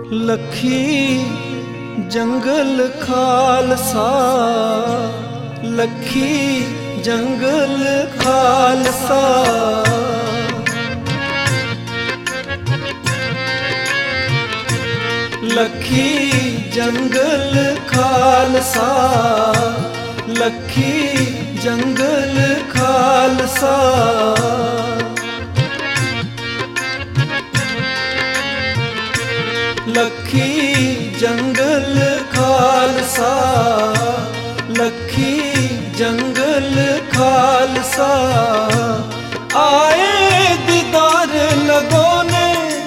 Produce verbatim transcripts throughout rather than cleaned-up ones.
लखी जंगल खालसा, लखी जंगल खालसा। लखी जंगल खालसा, लखी जंगल खालसा। लखी जंगल खालसा, लखी जंगल खालसा। आए दीदार लगोने,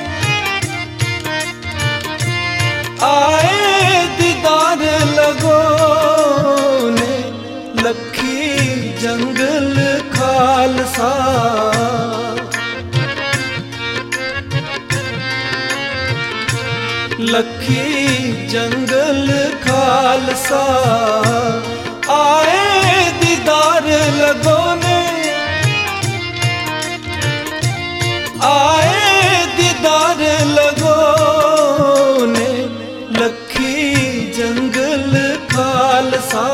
आए दीदार लगोने। लखी जंगल खालसा, लखी जंगल खालसा। आए दीदार लगोने, आए दीदार लगोने। लखी जंगल खालसा,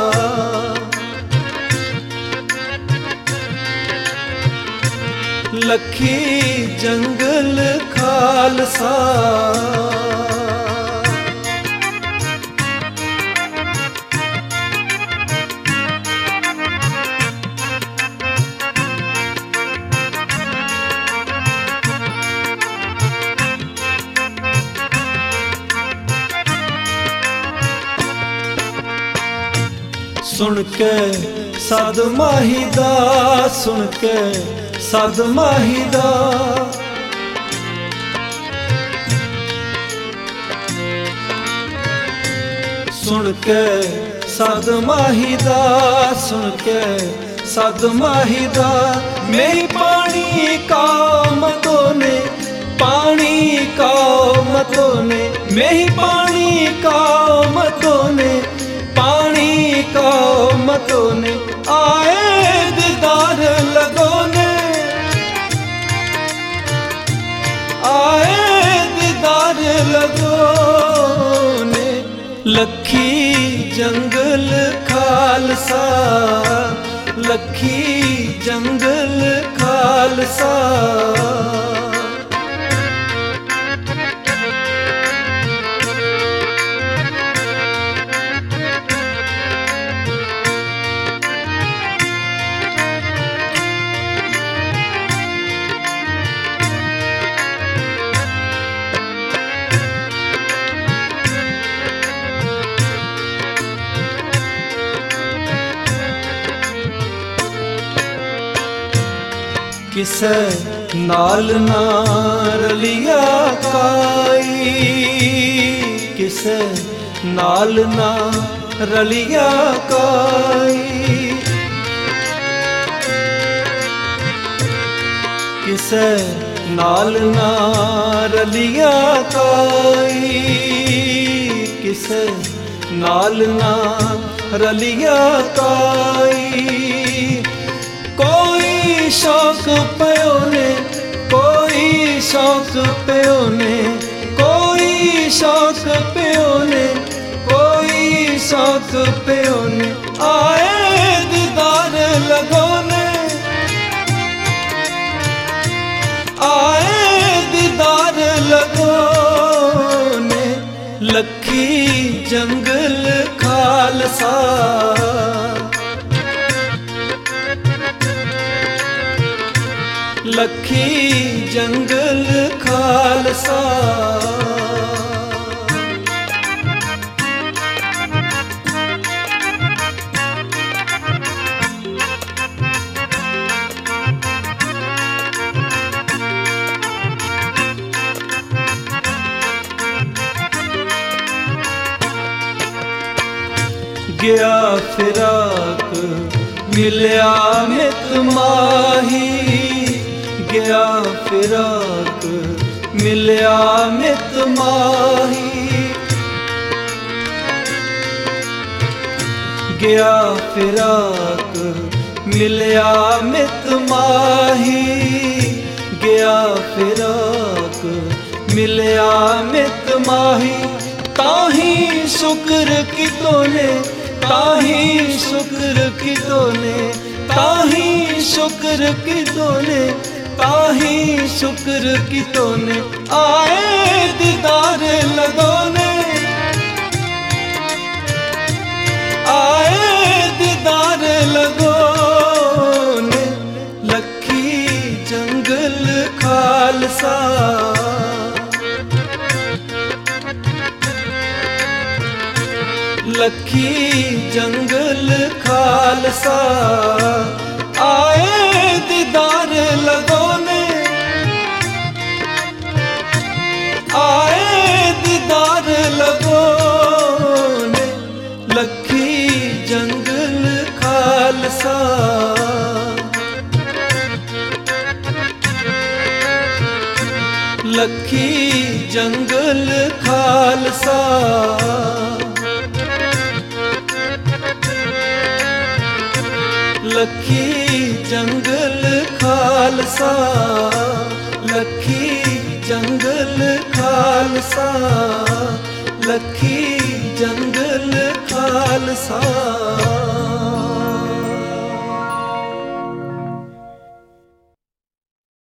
लखी जंगल खालसा। सुन के सद माहीदा, सुन के सद माहीदा। सुन के सद माहीदा, सुन के सद माहीदा। मैं पानी का मतोने, पानी का मतोने। मैं पानी का मतोने, पानी का मतोने। आए दीदार लगोने, आए दीदार लगोने। लखी जंगल खालसा, लखी जंगल खालसा। किसे नाल ना रलिया काई, किसे नाल ना रलिया काई। किसे नाल ना रलिया काई, किसे नाल ना रलिया काई। कोई शौक पयो ने, कोई शौक पयो ने। कोई शौक पयो ने, कोई शौक पयो ने। आए दीदार लगोने, आए दीदार लगोने। लखी जंगल खालसा, लखी जंगल खालसा। गया फिराक मिलया मित माही, गया फिराक मिलया मित माही। गया फिराक मिलया मित माही, गया फिराक मिलया मित माही, ताही शुक्र की तोने, ताही शुक्र की तोने, ताही शुक्र की तोने, ताही शुक्र की तोने, आए दीदार लगोने, आए दीदार लगोने, लखी जंगल खालसा, लखी जंगल खालसा, आए दीदार लगोने, आए दीदार लगोने, लखी जंगल खालसा, लखी जंगल खालसा, लखी जंगल खालसा, लखी जंगल खालसा, लखी जंगल खालसा।